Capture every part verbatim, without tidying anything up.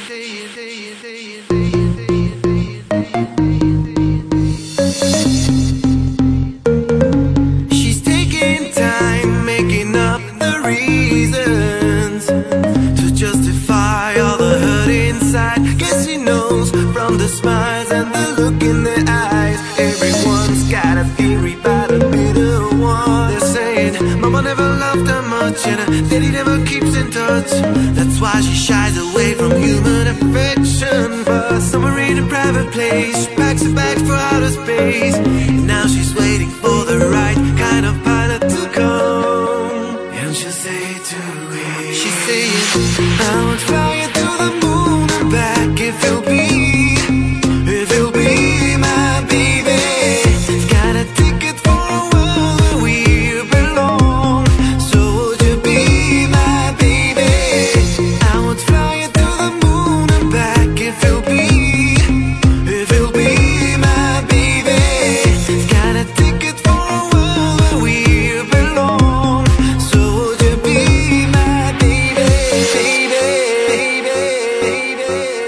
She's taking time, making up the reasons to justify all the hurt inside. Guess she knows from the smiles and the look in their eyes. Everyone's got a theory about a bitter one. They're saying mama never loved her much and her daddy never keeps in touch. That's why she shies away from human affection. But somewhere in a private place, she packs her bags for outer space. And now she's waiting for the right kind of pilot to come. And she'll say to me, she's saying, I would fly you to the moon and back if you'll be, if you'll be my baby. Got a ticket for a world where we belong. So would you be my baby? I would fly you to the moon and back if you'll be, if you'll be my baby. Got a ticket for a world where we belong. So would you be my baby, baby, baby, baby,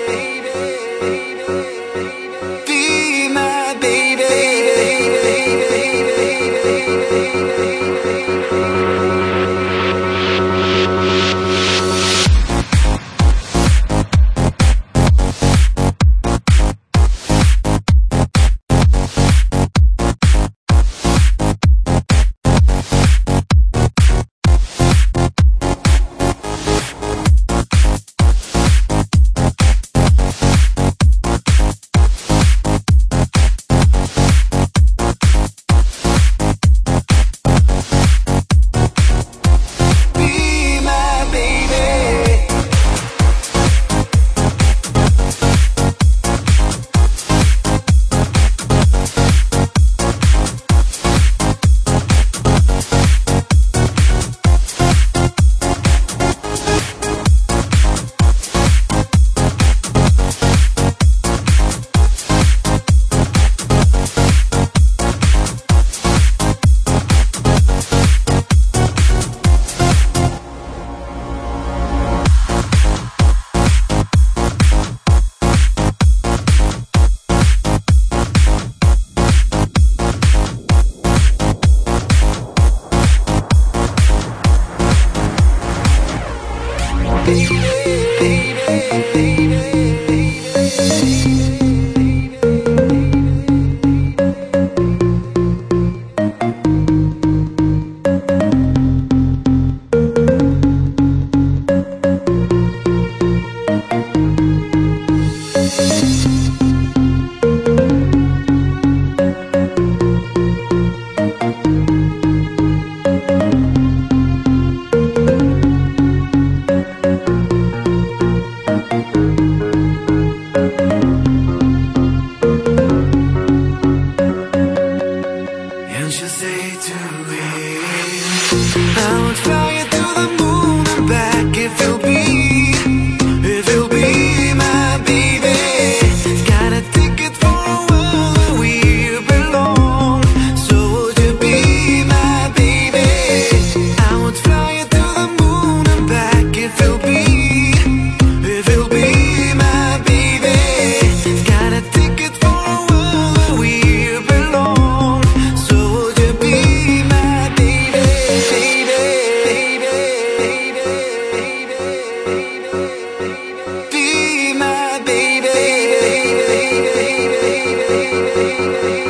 baby, be my baby, be my baby. And she'll say to me, I would fly you to the moon and back if you'll be, if you'll be my baby. Got a ticket for a world where we belong. So would you be my baby? I would fly you to the moon and back if you'll be, if you'll be my baby. Got a ticket for a world where we belong. So would you be my baby, baby, baby, baby, baby, be my baby, baby, baby.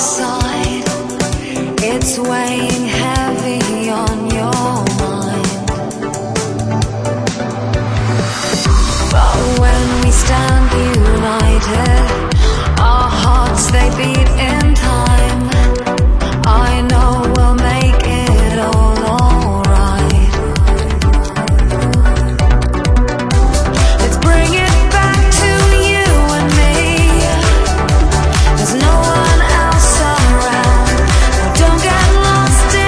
side, it's weighing heavy on your mind. But when we stand united, our hearts they beat in time. I know we'll make it all alright. Let's bring it back to you and me. There's no one else around. Now don't get lost in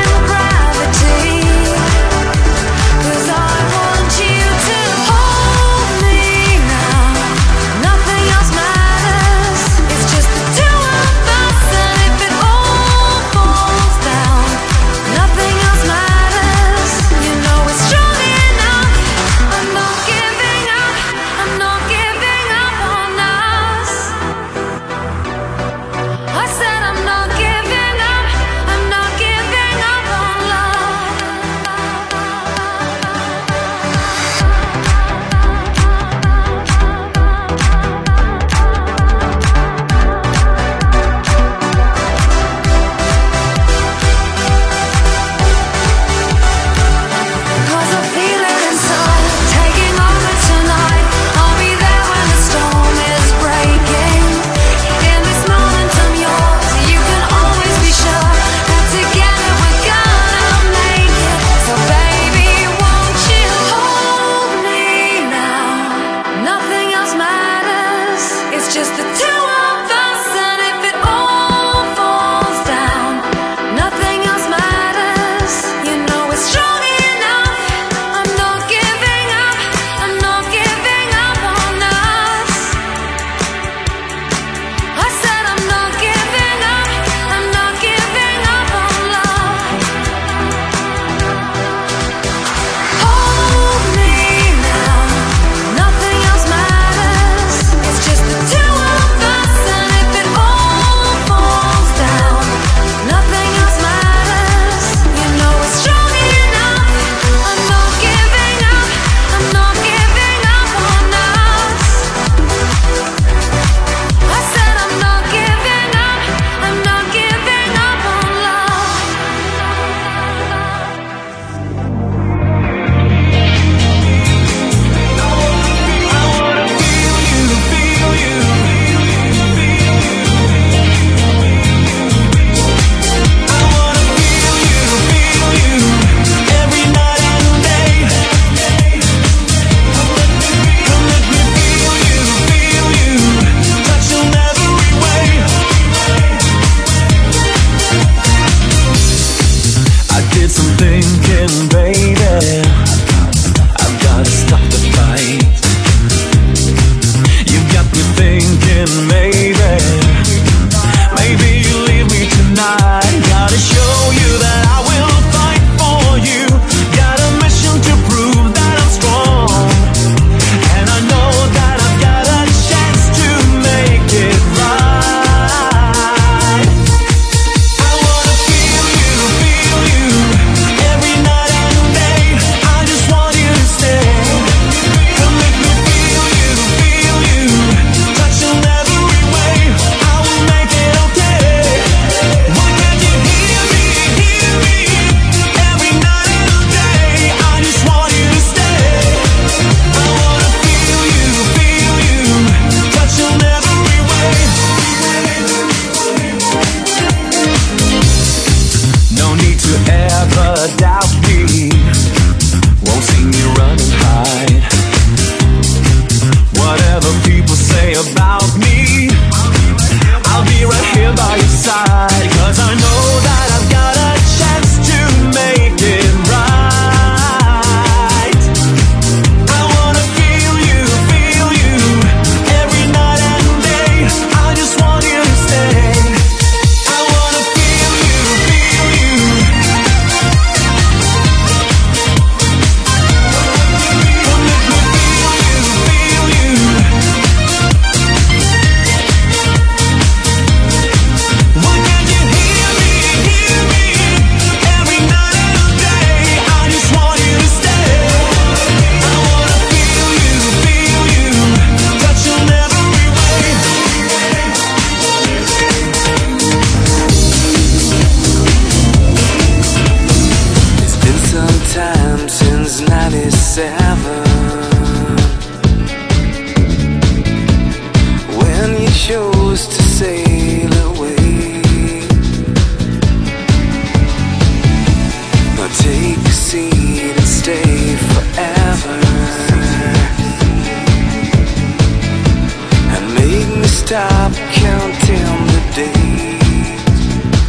stop counting the days.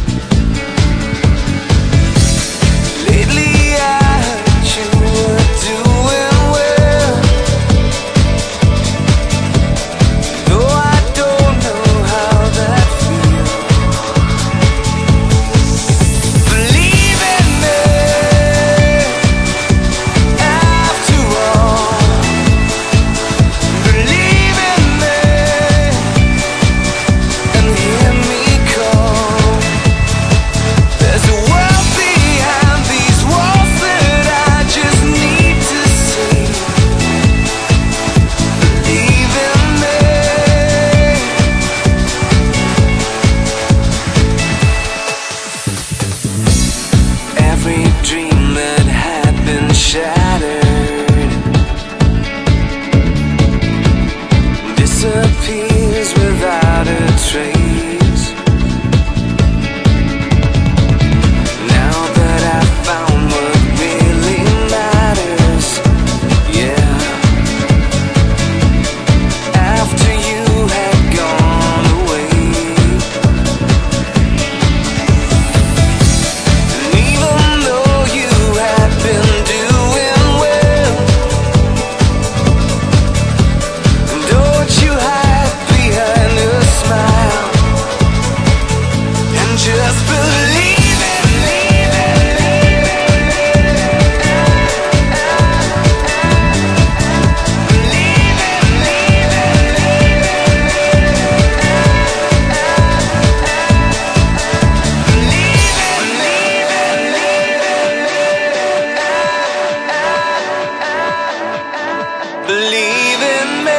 Lately I heard you were doing well, though I don't know how that feels. Believe in me after all. Believe in me and hear me call. There's a world behind these walls that I just need to see. Believe in me. Every dream that had been shattered disappears without a trace. Now that I've found what really matters, yeah. After you had gone away, and even though you had been doing well, don't you hide behind a smile and just believe in me. Believe in me. Believe in me.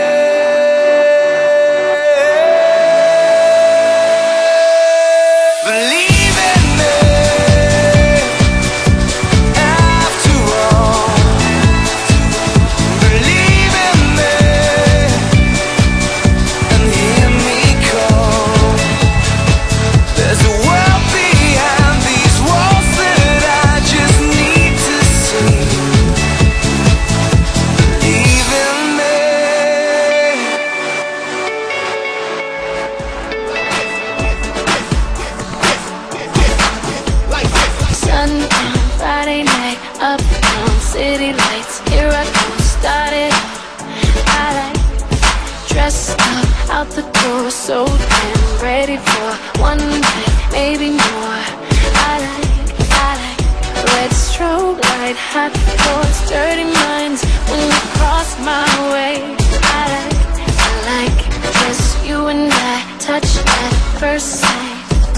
Believe in me after all. Believe in me and hear me call. There's a world behind these walls that I just need to see. Believe in me. Sundown, Friday night, uptown, city lights. Here I go, started. I like dressed up, out the door, so damn ready for one night, maybe more. I like, I like red strobe light, hot doors, dirty minds when you cross my way. I like, I like just you and I, touch at first sight.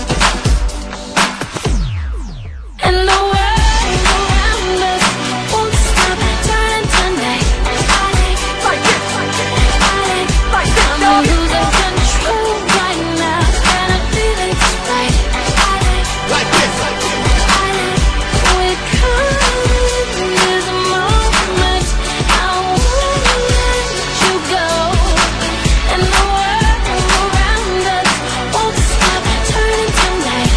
And the world around us won't stop turning tonight. I like, like this, I like, like this. I'm losing control right now, and I feel it's right. I like, like this, I like. We're coming, there's a moment I won't let you go. And the world around us won't stop turning tonight.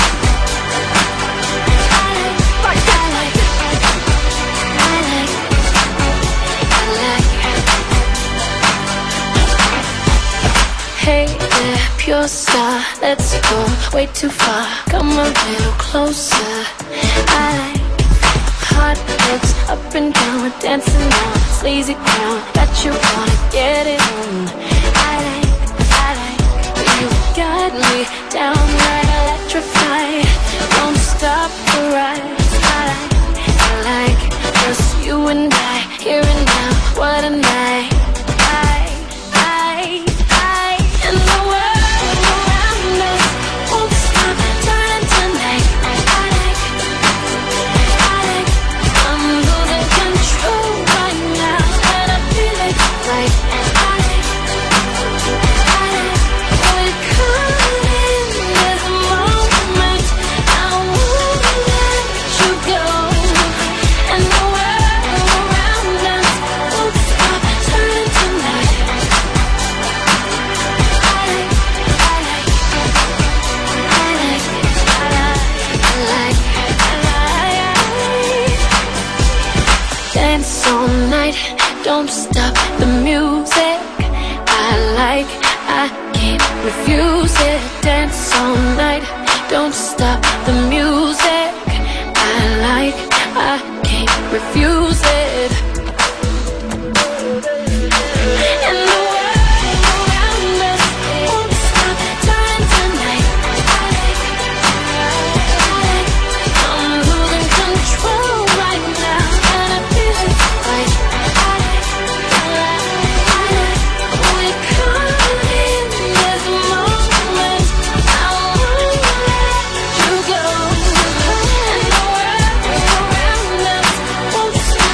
Hey there, pure star, let's go way too far. Come a little closer. I like hot hips up and down, we're dancing on sleazy ground. Bet you wanna get it on. I like, I like, you got me downright electrified. Don't stop the ride. I like, I like, just you and I, here and now. What a night. I, I, I, and the world around us won't stop turning tonight. I like, I like, I'm losing control right now, and I feel it's right. I like, I like, we're coming, there's a moment I won't let you go. And the world around us won't stop turning tonight. I like, I like, I like, I like, I like, I like. Dance all night, don't stop the music. I like, I refuse it. Dance all night, don't stop the music. I like, I can't refuse it. And the world around us won't stop turning tonight. I'm losing control right now, and I feel it right. We caught in this moment, I won't let you go. And the world around us won't stop.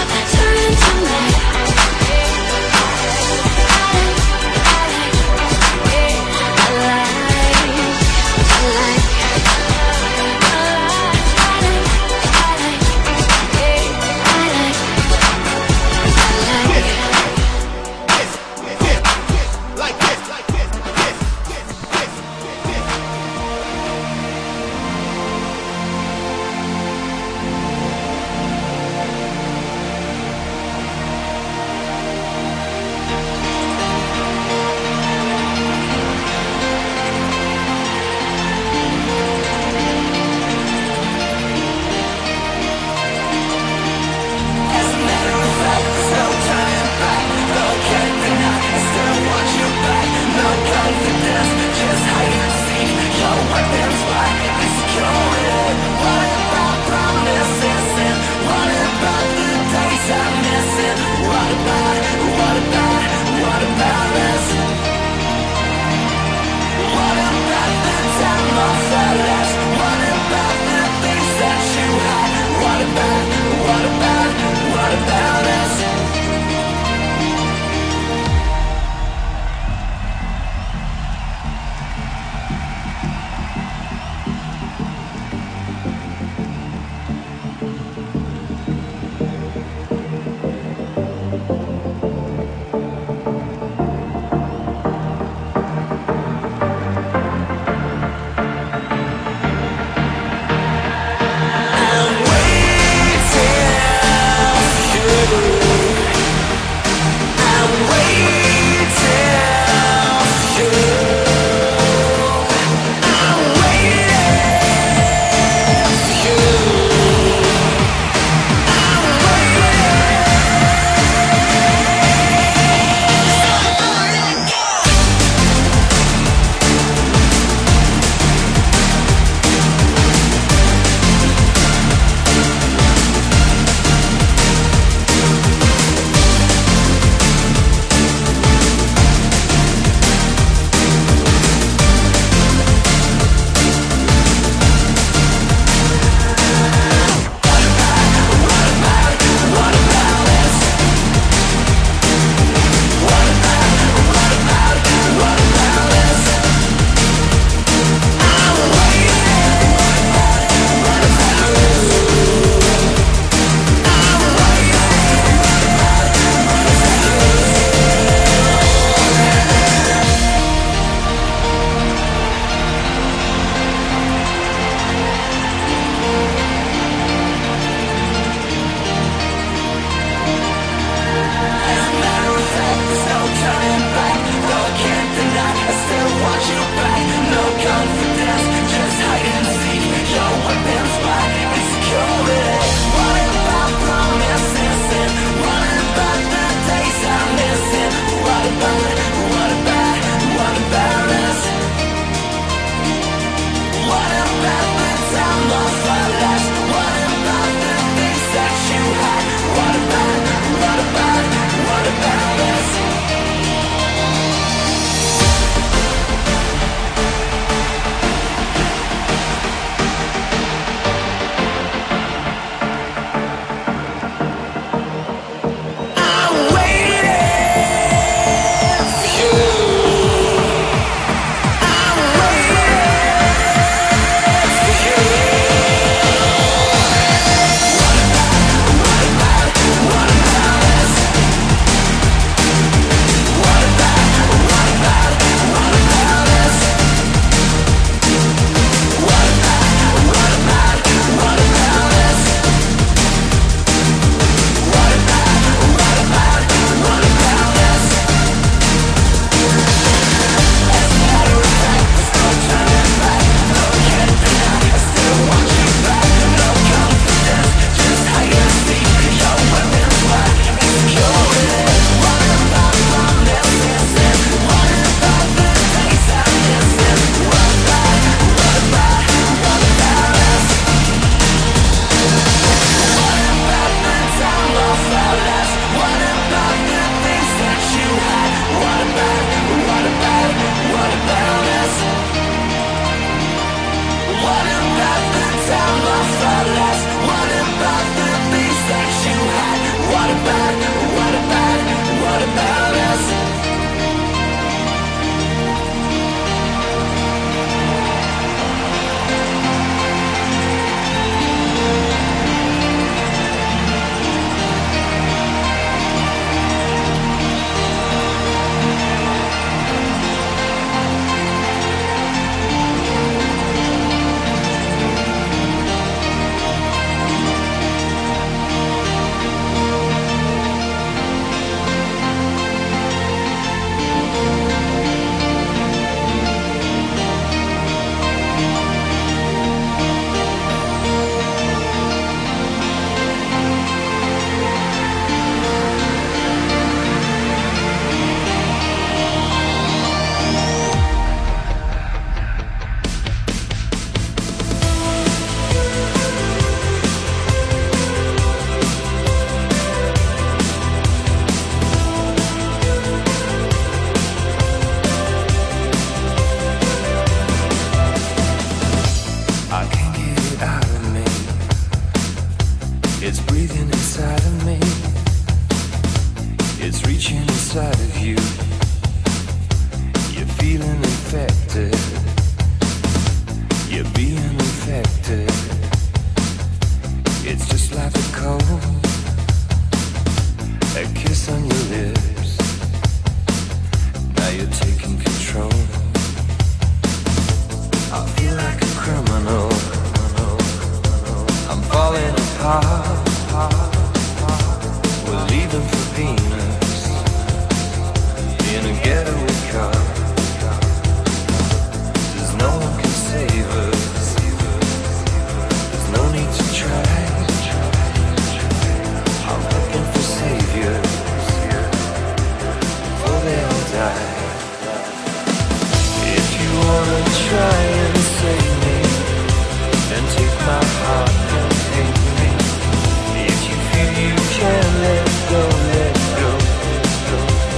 try and save me, then take my heart and take me. If you feel you can't let go, let go, let go.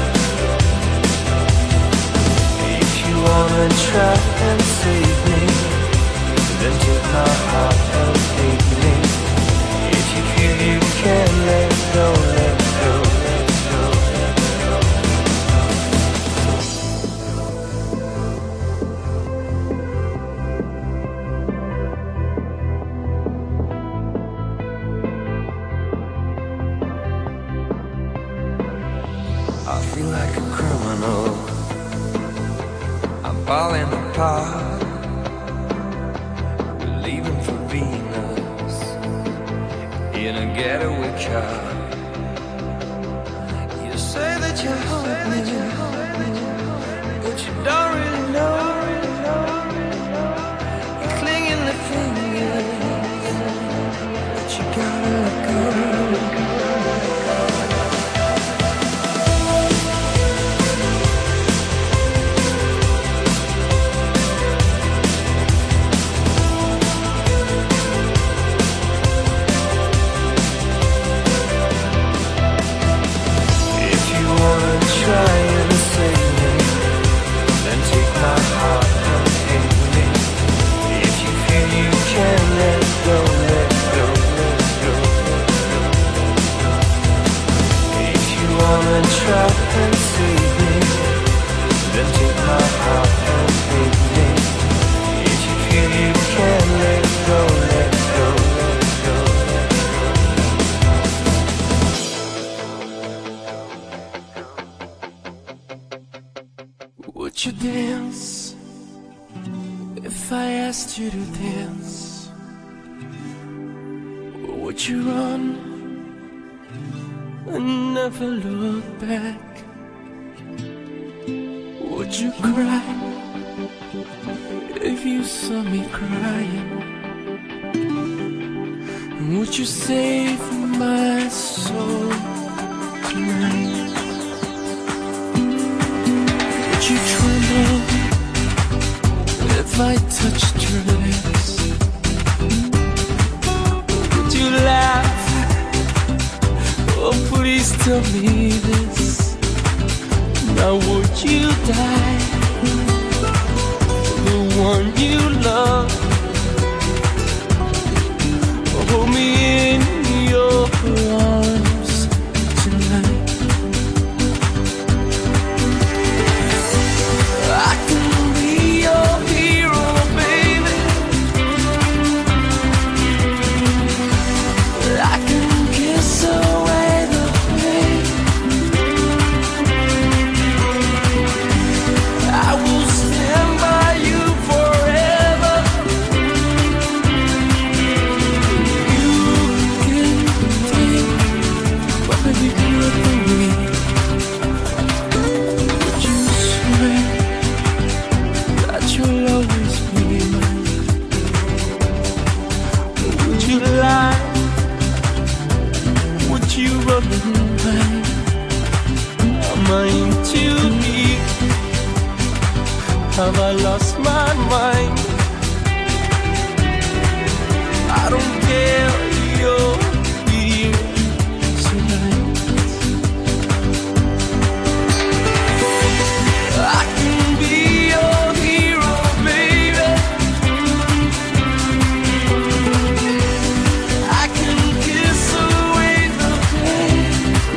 If you wanna try and save me, then take my heart and take me. If you feel you can't let go, let go, let go, let go. I feel like a criminal, I'm falling apart. We're leaving for Venus in a getaway car. You say that you're hoping, but you don't really know. You're clinging to fingers, but you gotta let go. Try and save me, then take my heart and take me. If you feel you can't let go, let go, let go, let go, let go. If you wanna try and save me, then take my heart and take me. If you feel you can't let go, let go, let go, let go. Would you dance if I asked you to dance? Or would you run and never look back? Would you cry if you saw me crying? And would you save my soul tonight? Would you tremble if I touched your lips? Would you laugh? Oh, please tell me this. Now would you die for the one you love? Hold me in your arms tonight. I can be your hero, baby. I can kiss away the pain. I will stand by you forever. You can take my baby breath away. Would you swear that you'll always be mine? Would you lie? Would you run and hide? Am I in too deep? Have I lost my mind? I don't care, you're here tonight. I can be your hero, baby. I can kiss away the pain.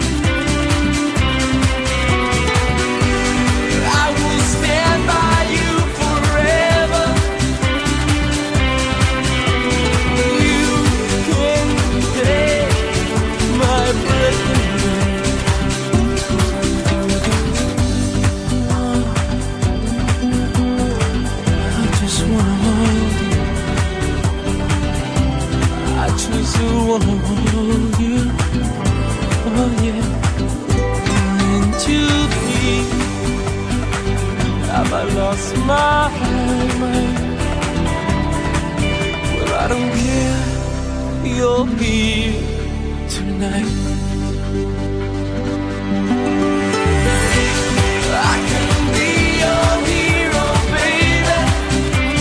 I will stand by you forever. You can take my breath away. I just wanna hold you. I just wanna hold you. Oh yeah. In too deep. Have I lost my mind? Well, I don't care. You're here tonight. I can be your hero, baby.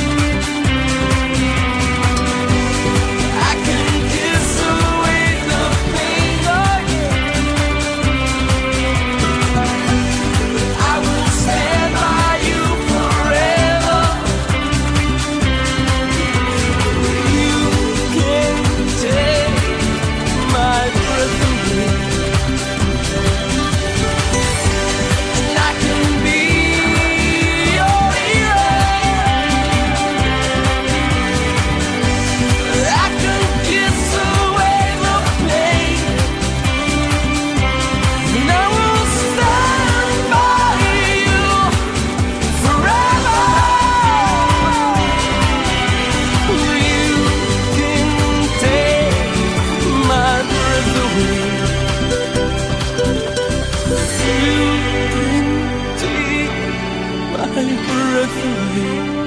retrouver.